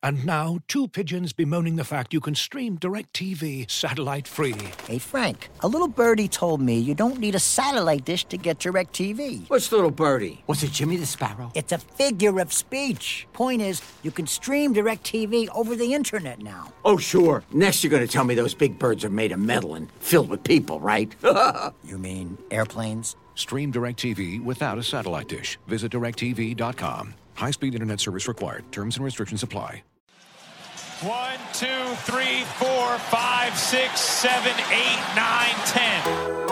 And now, two pigeons bemoaning the fact you can stream DirecTV satellite-free. Hey, Frank, a little birdie told me you don't need a satellite dish to get DirecTV. What's little birdie? Was it Jimmy the Sparrow? It's a figure of speech. Point is, you can stream DirecTV over the internet now. Oh, sure. Next you're going to tell me those big birds are made of metal and filled with people, right? You mean airplanes? Stream DirecTV without a satellite dish. Visit DirecTV.com. High-speed internet service required. Terms and restrictions apply. 1, 2, 3, 4, 5, 6, 7, 8, 9, 10.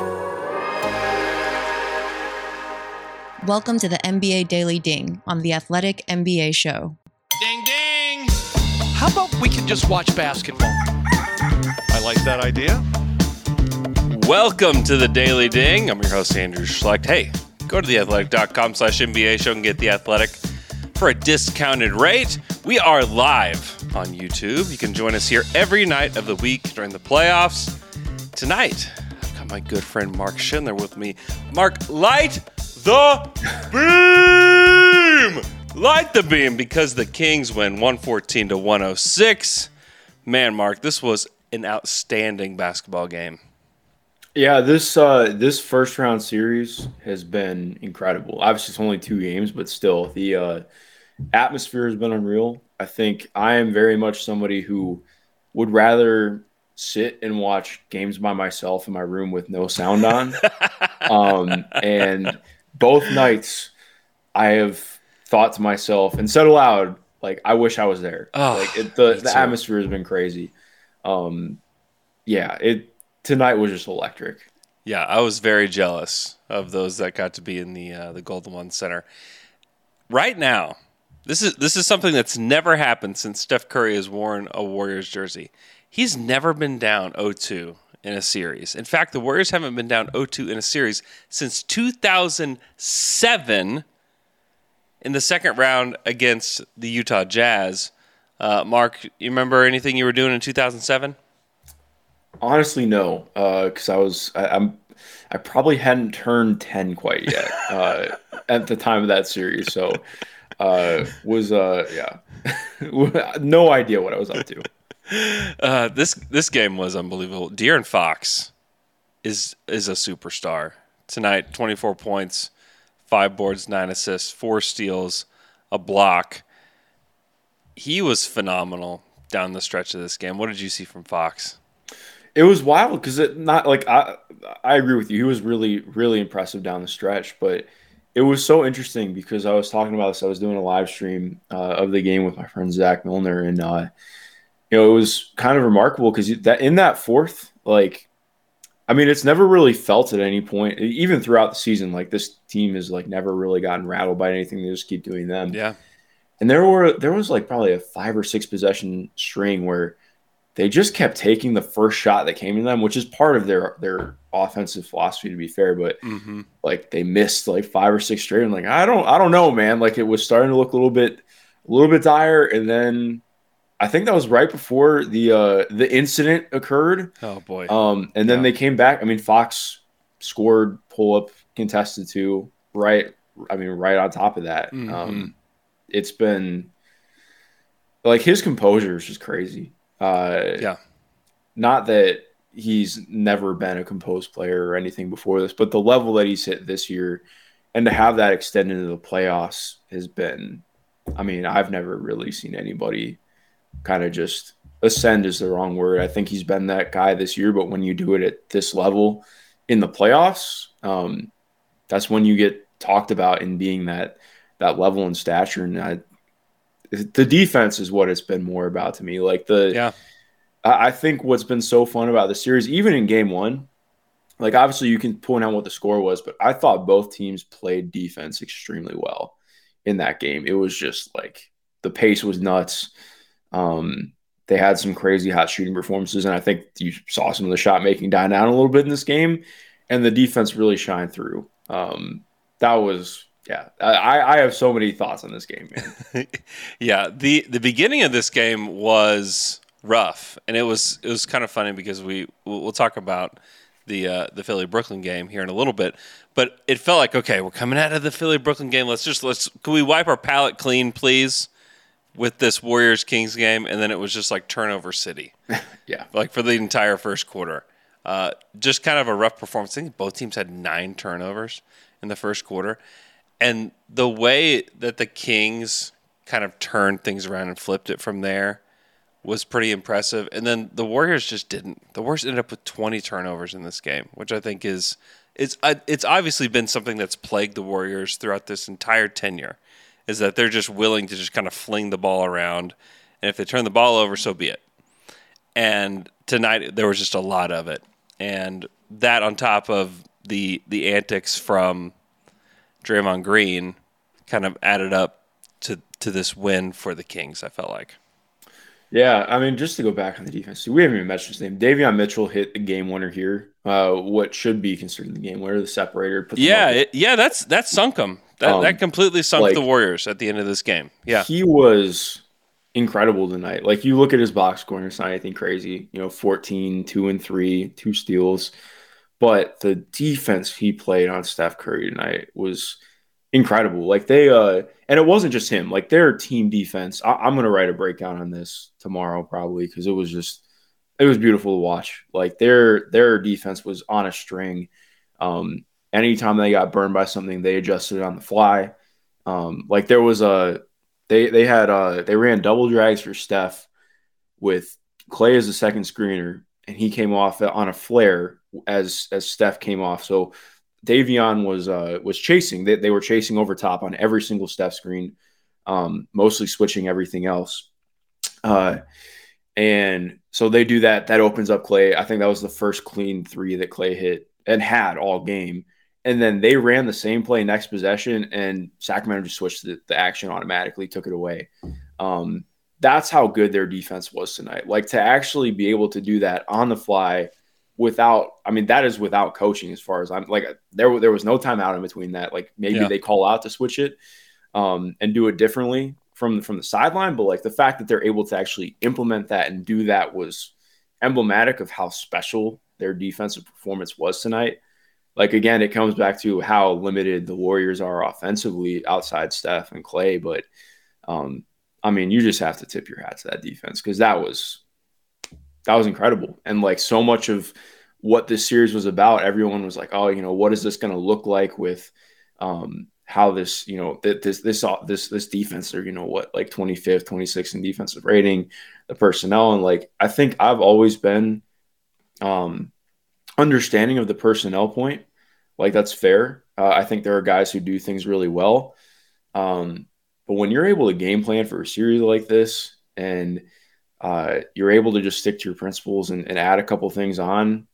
Welcome to the NBA Daily Ding on the Athletic NBA Show. Ding, ding. How about we can just watch basketball? I like that idea. Welcome to the Daily Ding. I'm your host, Andrew Schlecht. Hey, go to theathletic.com/NBA show and get The Athletic for a discounted rate. We are live on YouTube. You can join us here every night of the week during the playoffs. Tonight, I've got my good friend Mark Schindler with me. Mark, light the beam! Light the beam, because the Kings win 114-106. Man, Mark, this was an outstanding basketball game. Yeah, this first round series has been incredible. Obviously, it's only 2 games, but still, the atmosphere has been unreal. I think I am very much somebody who would rather sit and watch games by myself in my room with no sound on. And both nights, I have thought to myself and said aloud, like, I wish I was there. The atmosphere has been crazy. Tonight was just electric. Yeah, I was very jealous of those that got to be in the Golden One Center. Right now, this is something that's never happened since Steph Curry has worn a Warriors jersey. He's never been down 0-2 in a series. In fact, the Warriors haven't been down 0-2 in a series since 2007 in the second round against the Utah Jazz. Mark, you remember anything you were doing in 2007? Honestly, no, because I probably hadn't turned 10 quite yet at the time of that series, so no idea what I was up to. This game was unbelievable. De'Aaron Fox is a superstar tonight. 24 points, 5 boards, 9 assists, 4 steals, a block. He was phenomenal down the stretch of this game. What did you see from Fox? It was wild because I agree with you. He was really, really impressive down the stretch, but it was so interesting because I was talking about this. I was doing a live stream of the game with my friend Zach Milner, and it was kind of remarkable because in that fourth, it's never really felt at any point, even throughout the season. Like, this team has never really gotten rattled by anything. They just keep doing them. Yeah, and there was probably a 5 or 6 possession string where they just kept taking the first shot that came to them, which is part of their offensive philosophy, to be fair. But they missed 5 or 6 straight. And I don't know, man. It was starting to look a little bit dire. And then I think that was right before the incident occurred. Oh boy. And then they came back. I mean, Fox scored, pull up, contested 2, right on top of that. It's been his composure is just crazy. Not that he's never been a composed player or anything before this, but the level that he's hit this year and to have that extend into the playoffs has been, I've never really seen anybody kind of just ascend is the wrong word. I think he's been that guy this year, but when you do it at this level in the playoffs, that's when you get talked about in being that level in stature. And the defense is what it's been more about to me. I think what's been so fun about the series, even in game 1, obviously you can point out what the score was, but I thought both teams played defense extremely well in that game. It was just the pace was nuts. They had some crazy hot shooting performances, and I think you saw some of the shot making die down a little bit in this game, and the defense really shined through. I have so many thoughts on this game, man. Yeah, the beginning of this game was rough, and it was kind of funny because we'll talk about the Philly Brooklyn game here in a little bit, but it felt like, okay, we're coming out of the Philly Brooklyn game. Can we wipe our palate clean, please? with this Warriors Kings game, and then it was just like turnover city. Yeah. Like for the entire first quarter. Just kind of a rough performance. I think both teams had 9 turnovers in the first quarter. And the way that the Kings kind of turned things around and flipped it from there was pretty impressive. And then the Warriors just didn't. The Warriors ended up with 20 turnovers in this game, which I think it's obviously been something that's plagued the Warriors throughout this entire tenure, is that they're just willing to just kind of fling the ball around. And if they turn the ball over, so be it. And tonight there was just a lot of it. And that on top of the antics from Draymond Green kind of added up to this win for the Kings, I felt like. Yeah, I mean, just to go back on the defense, we haven't even mentioned his name. Davion Mitchell hit the game winner here. What should be considered the game winner, the separator. That sunk them. That completely sunk the Warriors at the end of this game. Yeah, he was incredible tonight. Like, you look at his box scoring, it's not anything crazy. 14, 2 and 3, 2 steals. But the defense he played on Steph Curry tonight was incredible. Like, they and it wasn't just him. Like, their team defense. I'm going to write a breakdown on this tomorrow probably, because it was beautiful to watch. Like, their defense was on a string. Anytime they got burned by something, they adjusted it on the fly. Like, there was they ran double drags for Steph with Klay as the second screener, and he came off on a flare as Steph came off. So Davion was chasing. They were chasing over top on every single Steph screen, mostly switching everything else. And so they do that. That opens up Klay. I think that was the first clean 3 that Klay hit and had all game. And then they ran the same play next possession, and Sacramento just switched the action automatically, took it away. That's how good their defense was tonight. Like, to actually be able to do that on the fly that is without coaching, as far as I'm like, there was no timeout in between that. Like, maybe they call out to switch it and do it differently from the sideline. But like, the fact that they're able to actually implement that and do that was emblematic of how special their defensive performance was tonight. Like, again, it comes back to how limited the Warriors are offensively outside Steph and Klay. But, you just have to tip your hat to that defense, because that was incredible. And, like, so much of what this series was about, everyone was like, oh, what is this going to look like with how this, this defense, they're, like 25th, 26th in defensive rating, the personnel. And, like, I think I've always been understanding of the personnel point. Like, that's fair. I think there are guys who do things really well. But when you're able to game plan for a series like this, and you're able to just stick to your principles and add a couple things on,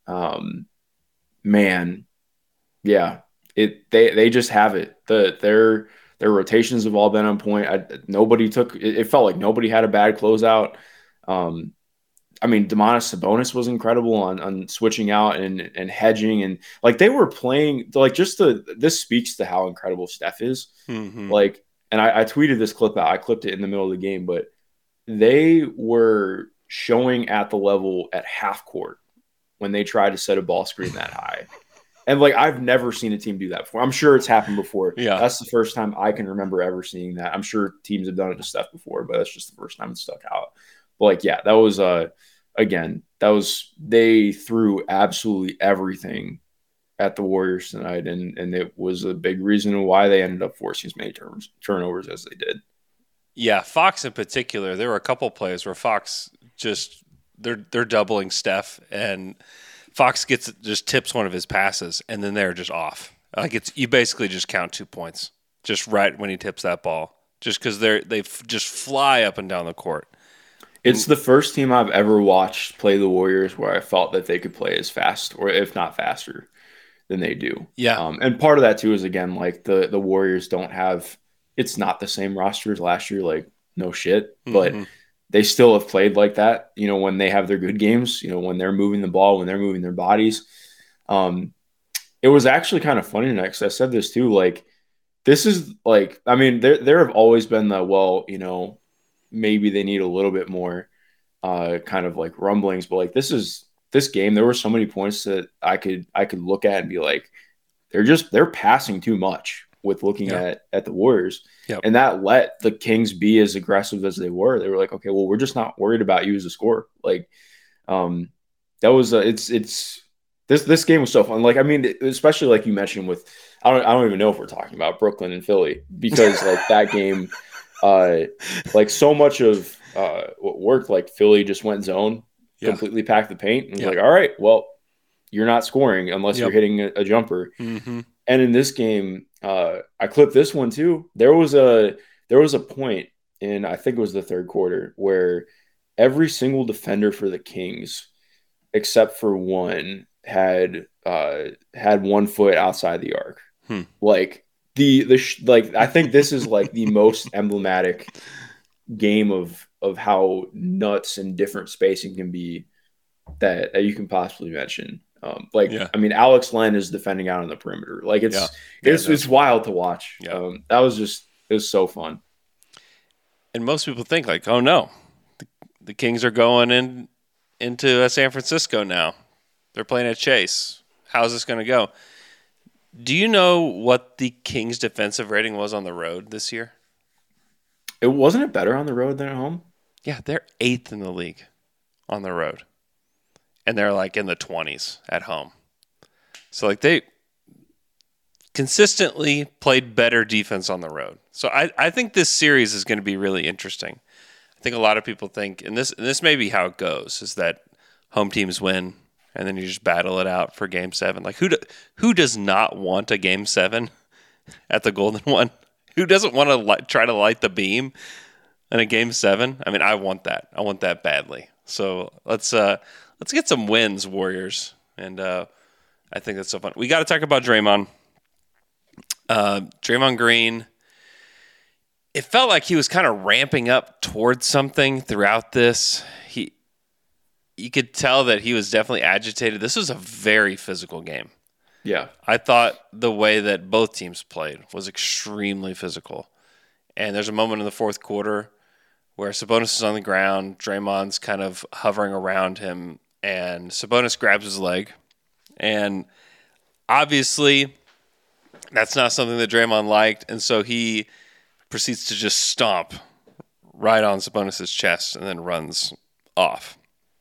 they just have it. Their rotations have all been on point. It felt like nobody had a bad closeout. Domantas Sabonis was incredible on switching out and hedging, and like, they were playing like this speaks to how incredible Steph is. Mm-hmm. Like, and I tweeted this clip out. I clipped it in the middle of the game, but they were showing at the level at half court when they tried to set a ball screen that high. And like, I've never seen a team do that before. I'm sure it's happened before. Yeah. That's the first time I can remember ever seeing that. I'm sure teams have done it to Steph before, but that's just the first time it stuck out. But like, yeah, that was they threw absolutely everything at the Warriors tonight. And it was a big reason why they ended up forcing as many turnovers as they did. Yeah, Fox in particular, there were a couple plays where Fox just they're doubling Steph, and Fox just tips one of his passes, and then they're just off. Like, you basically just count 2 points just right when he tips that ball, just because they just fly up and down the court. It's the first team I've ever watched play the Warriors where I felt that they could play as fast, or if not faster, than they do. Yeah, and part of that too is, again, like, the Warriors don't have. It's not the same roster as last year, like, no shit, but they still have played like that, when they have their good games, when they're moving the ball, when they're moving their bodies. It was actually kind of funny tonight, because I said this too, like, this is like, there have always been maybe they need a little bit more kind of like rumblings, but like, this game, there were so many points that I could look at and be like, they're passing too much. with looking at the Warriors. Yep. And that let the Kings be as aggressive as they were. They were like, okay, well, we're just not worried about you as a scorer. Like, that was this game was so fun. Like, I mean, especially like you mentioned with, I don't even know if we're talking about Brooklyn and Philly, because like that game, like so much of what worked, like Philly just went zone, completely packed the paint, and was like, all right, well, you're not scoring unless you're hitting a jumper. Mm-hmm. And in this game, I clipped this one too. There was a point in, I think it was the third quarter, where every single defender for the Kings, except for one, had 1 foot outside the arc. Like like I think this is like the most emblematic game of how nuts and different spacing can be that you can possibly mention. I mean, Alex Len is defending out on the perimeter. Like it's wild to watch. Yeah. It was so fun. And most people think like, oh no, the Kings are going into San Francisco now. They're playing at Chase. How's this going to go? Do you know what the Kings' defensive rating was on the road this year? Wasn't it better on the road than at home? Yeah, they're 8th in the league on the road. And they're like in the 20s at home. So like they consistently played better defense on the road. So I think this series is going to be really interesting. I think a lot of people think, and this may be how it goes, is that home teams win and then you just battle it out for Game 7. Like who does not want a Game 7 at the Golden One? Who doesn't want to try to light the beam in a Game 7? I mean, I want that. I want that badly. So let's get some wins, Warriors. And I think that's so fun. We got to talk about Draymond. Draymond Green, it felt like he was kind of ramping up towards something throughout this. You could tell that he was definitely agitated. This was a very physical game. Yeah. I thought the way that both teams played was extremely physical. And there's a moment in the fourth quarter where Sabonis is on the ground, Draymond's kind of hovering around him, and Sabonis grabs his leg. And obviously, that's not something that Draymond liked, and so he proceeds to just stomp right on Sabonis' chest and then runs off.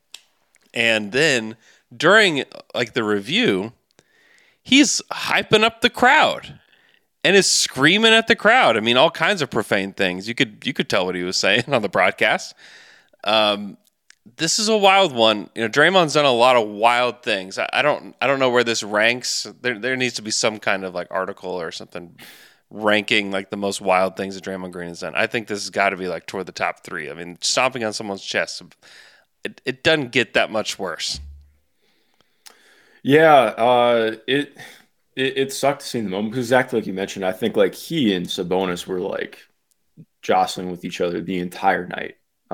And then during like the review, he's hyping up the crowd and is screaming at the crowd. I mean, all kinds of profane things. You could tell what he was saying on the broadcast. This is a wild one. You know, Draymond's done a lot of wild things. I don't know where this ranks. There needs to be some kind of like article or something ranking like the most wild things that Draymond Green has done. I think this has got to be like toward the top 3. I mean, stomping on someone's chest, it doesn't get that much worse. Yeah, it sucked to see in the moment because exactly like you mentioned, I think like he and Sabonis were like jostling with each other the entire night.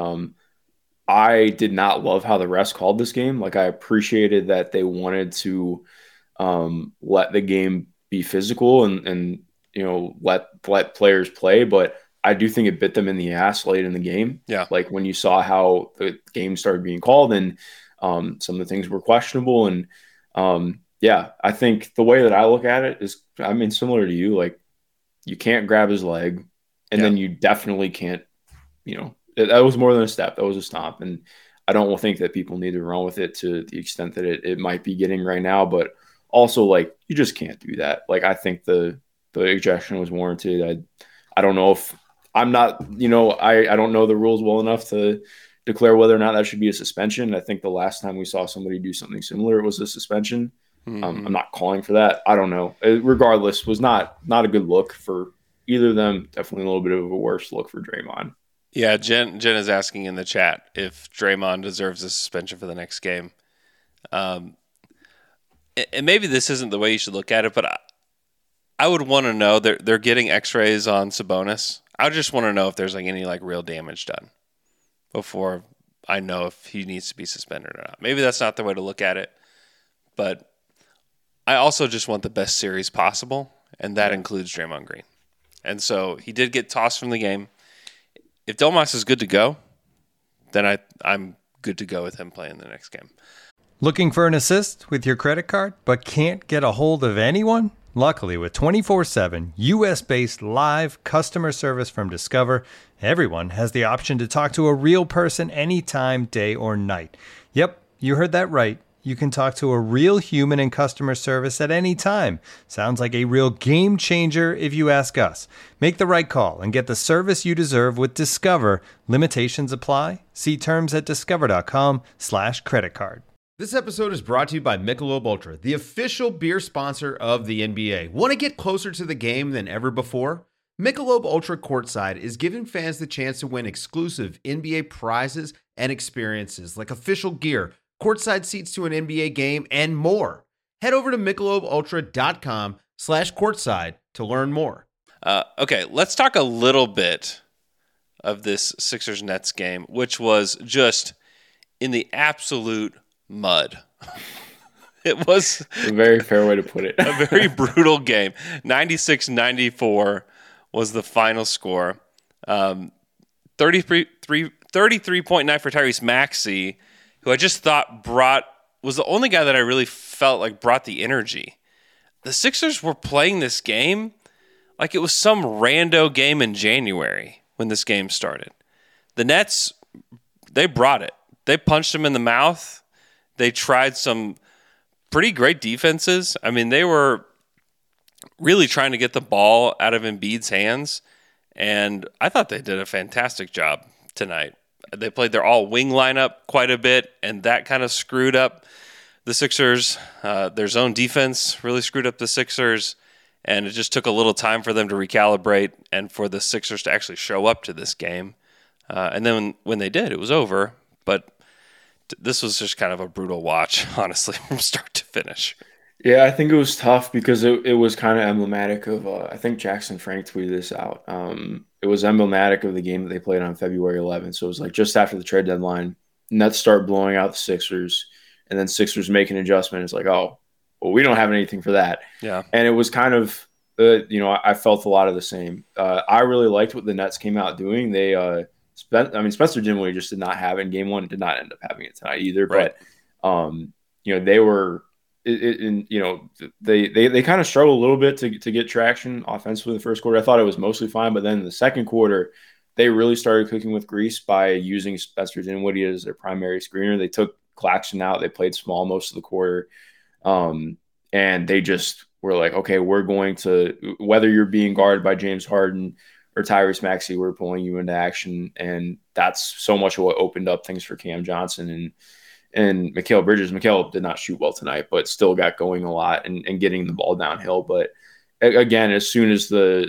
I did not love how the refs called this game. Like I appreciated that they wanted to let the game be physical and you know let players play, but I do think it bit them in the ass late in the game. Yeah, like when you saw how the game started being called and some of the things were questionable and. Yeah, I think the way that I look at it is, I mean, similar to you, like you can't grab his leg and then you definitely can't, you know, that was more than a step. That was a stomp. And I don't think that people need to run with it to the extent that it might be getting right now, but also like, you just can't do that. Like, I think the ejection was warranted. I don't know if I'm not, you know, I don't know the rules well enough to declare whether or not that should be a suspension. I think the last time we saw somebody do something similar, it was a suspension. I'm not calling for that. I don't know. Regardless, was not a good look for either of them. Definitely a little bit of a worse look for Draymond. Yeah, Jen is asking in the chat if Draymond deserves a suspension for the next game. And maybe this isn't the way you should look at it, but I would want to know. They're getting X-rays on Sabonis. I just want to know if there's like any like real damage done before I know if he needs to be suspended or not. Maybe that's not the way to look at it, but I also just want the best series possible, and that includes Draymond Green. And so he did get tossed from the game. If Domas is good to go, then I'm good to go with him playing the next game. Looking for an assist with your credit card, but can't get a hold of anyone? Luckily, with 24/7 US-based live customer service from Discover, everyone has the option to talk to a real person anytime, day or night. Yep, you heard that right. You can talk to a real human in customer service at any time. Sounds like a real game changer if you ask us. Make the right call and get the service you deserve with Discover. Limitations apply. See terms at discover.com/creditcard. This episode is brought to you by Michelob Ultra, the official beer sponsor of the NBA. Want to get closer to the game than ever before? Michelob Ultra Courtside is giving fans the chance to win exclusive NBA prizes and experiences like official gear, courtside seats to an NBA game, and more. Head over to MichelobUltra.com/courtside to learn more. Okay, let's talk a little bit of this Sixers-Nets game, which was just in the absolute mud. It was a very fair way to put it. A very brutal game. 96-94 was the final score. 33.9 for Tyrese Maxey, who I just thought was the only guy that I really felt like brought the energy. The Sixers were playing this game like it was some rando game in January when this game started. The Nets, they brought it. They punched him in the mouth. They tried some pretty great defenses. I mean, they were really trying to get the ball out of Embiid's hands, and I thought they did a fantastic job tonight. They played their all-wing lineup quite a bit, and that kind of screwed up the Sixers. Their zone defense really screwed up the Sixers, and it just took a little time for them to recalibrate and for the Sixers to actually show up to this game. And then when they did, it was over, but this was just kind of a brutal watch, honestly, from start to finish. Yeah, I think it was tough because it was kind of emblematic of, I think Jackson Frank tweeted this out. It was emblematic of the game that they played on February 11th. So it was like just after the trade deadline, Nets start blowing out the Sixers, and then Sixers make an adjustment. It's like, oh, well, we don't have anything for that. Yeah. And it was kind of, I felt a lot of the same. I really liked what the Nets came out doing. They, Spencer Dinwiddie just did not have it in game one. Did not end up having it tonight either. Right. But, they were, they kind of struggled a little bit to get traction offensively in the first quarter. I thought it was mostly fine, but then in the second quarter, they really started cooking with grease by using Spencer Dinwiddie as their primary screener. They took Claxton out. They played small most of the quarter. And they just were like, okay, we're going to, whether you're being guarded by James Harden or Tyrese Maxey, we're pulling you into action. And that's so much of what opened up things for Cam Johnson and Mikal Bridges. Mikal did not shoot well tonight, but still got going a lot and getting the ball downhill. But again, as soon as the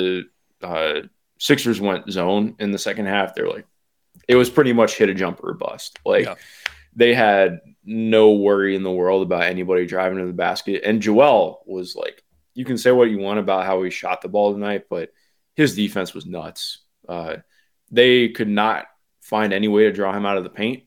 Sixers went zone in the second half, they're like, it was pretty much hit a jumper or bust. They had no worry in the world about anybody driving to the basket. And Joel was like, you can say what you want about how he shot the ball tonight, but his defense was nuts. They could not find any way to draw him out of the paint.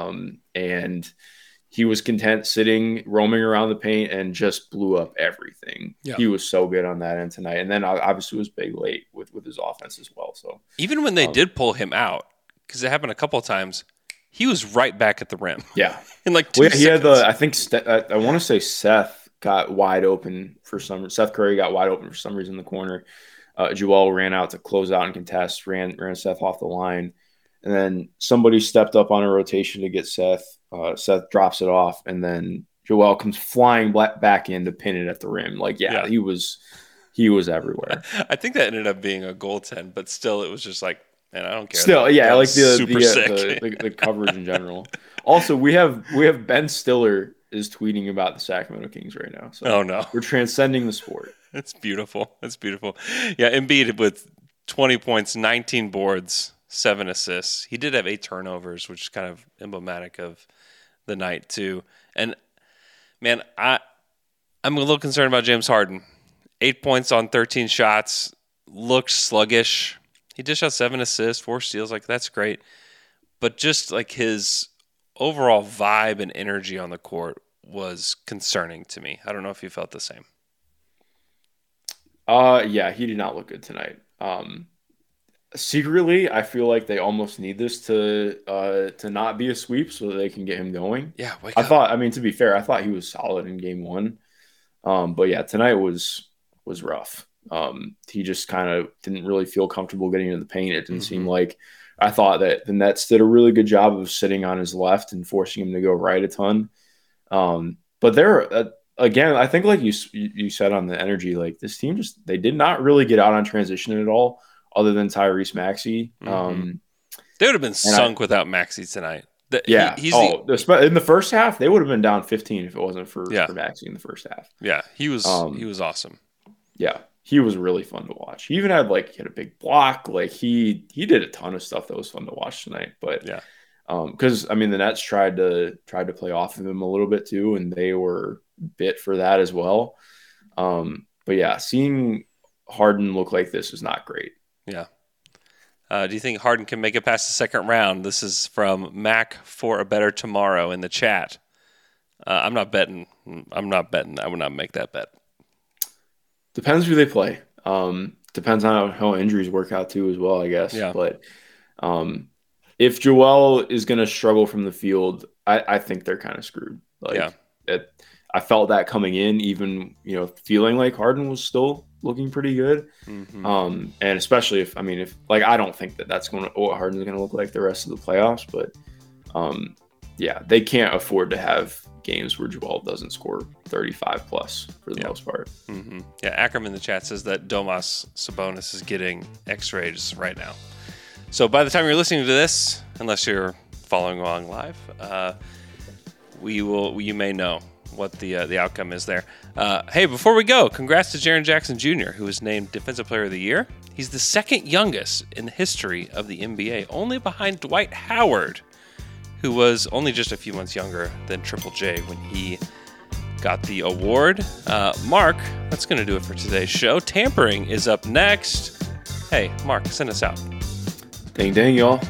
And he was content sitting, roaming around the paint, and just blew up everything. Yeah. He was so good on that end tonight. And then obviously was big late with his offense as well. So even when they did pull him out, because it happened a couple of times, he was right back at the rim. Yeah. In like 2 seconds. He had I want to say Seth got wide open Seth Curry got wide open for some reason in the corner. Joel ran out to close out and contest, ran Seth off the line. And then somebody stepped up on a rotation to get Seth. Seth drops it off, and then Joel comes flying back in to pin it at the rim. He was everywhere. I think that ended up being a goaltend, but still, it was just like, man, I don't care. Still, yeah, like the coverage in general. Also, we have Ben Stiller is tweeting about the Sacramento Kings right now. So oh no, we're transcending the sport. It's beautiful. It's beautiful. Yeah, Embiid with 20 points, 19 boards. 7 assists. He did have 8 turnovers, which is kind of emblematic of the night too. And man, I'm a little concerned about James Harden. 8 points on 13 shots. Looked sluggish. He dished out 7 assists, 4 steals. Like, that's great. But just like his overall vibe and energy on the court was concerning to me. I don't know if you felt the same. Yeah, he did not look good tonight. Secretly, I feel like they almost need this to not be a sweep so that they can get him going. Yeah, I thought, to be fair, I thought he was solid in game one. But yeah, tonight was rough. He just kind of didn't really feel comfortable getting into the paint. It didn't seem like, I thought that the Nets did a really good job of sitting on his left and forcing him to go right a ton. But there, again, I think like you said on the energy, like this team they did not really get out on transition at all, other than Tyrese Maxey. They would have been sunk without Maxey tonight. In the first half, they would have been down 15 if it wasn't for Maxey in the first half. Yeah, he was awesome. Yeah, he was really fun to watch. He even had he had a big block. Like he did a ton of stuff that was fun to watch tonight. But yeah, because the Nets tried to play off of him a little bit too, and they were bit for that as well. But yeah, seeing Harden look like this is not great. Yeah. Do you think Harden can make it past the second round? This is from Mac for a Better Tomorrow in the chat. I'm not betting. I would not make that bet. Depends who they play. Depends on how injuries work out too as well, I guess. Yeah. But if Joel is going to struggle from the field, I think they're kind of screwed. I felt that coming in, even feeling like Harden was still looking pretty good. And especially if I don't think that's what Harden's going to look like the rest of the playoffs, but they can't afford to have games where Joel doesn't score 35 plus for the most part. Yeah, Ackerman in the chat says that Domas Sabonis is getting X-rays right now. So by the time you're listening to this, unless you're following along live, you may know what the outcome is there. Hey, before we go, congrats to Jaren Jackson Jr., who was named Defensive Player of the Year. He's the second youngest in the history of the NBA, only behind Dwight Howard, who was only just a few months younger than Triple J when he got the award. Mark, that's going to do it for today's show. Tampering is up next. Hey, Mark, send us out. Ding, ding, y'all.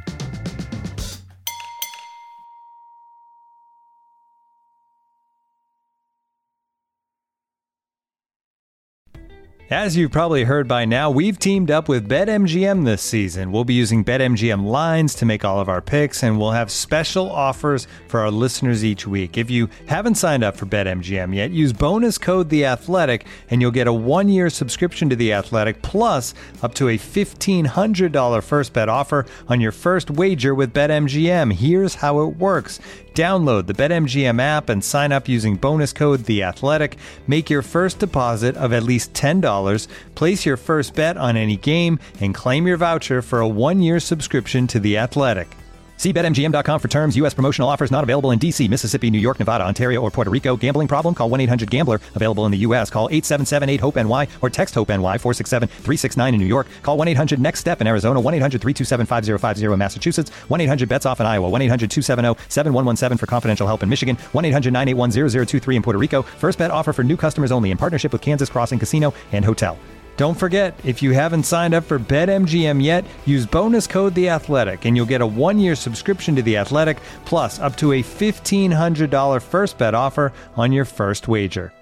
As you've probably heard by now, we've teamed up with BetMGM this season. We'll be using BetMGM lines to make all of our picks, and we'll have special offers for our listeners each week. If you haven't signed up for BetMGM yet, use bonus code The Athletic, and you'll get a 1-year subscription to The Athletic, plus up to a $1,500 first bet offer on your first wager with BetMGM. Here's how it works. Download the BetMGM app and sign up using bonus code The Athletic. Make your first deposit of at least $10. Place your first bet on any game and claim your voucher for a 1-year subscription to The Athletic. See BetMGM.com for terms. U.S. promotional offers not available in D.C., Mississippi, New York, Nevada, Ontario, or Puerto Rico. Gambling problem? Call 1-800-GAMBLER. Available in the U.S. Call 877-8-HOPE-NY or text HOPE-NY 467-369 in New York. Call 1-800-NEXT-STEP in Arizona. 1-800-327-5050 in Massachusetts. 1-800-BETS-OFF in Iowa. 1-800-270-7117 for confidential help in Michigan. 1-800-981-0023 in Puerto Rico. First bet offer for new customers only in partnership with Kansas Crossing Casino and Hotel. Don't forget, if you haven't signed up for BetMGM yet, use bonus code The Athletic, and you'll get a 1-year subscription to The Athletic, plus up to a $1,500 first bet offer on your first wager.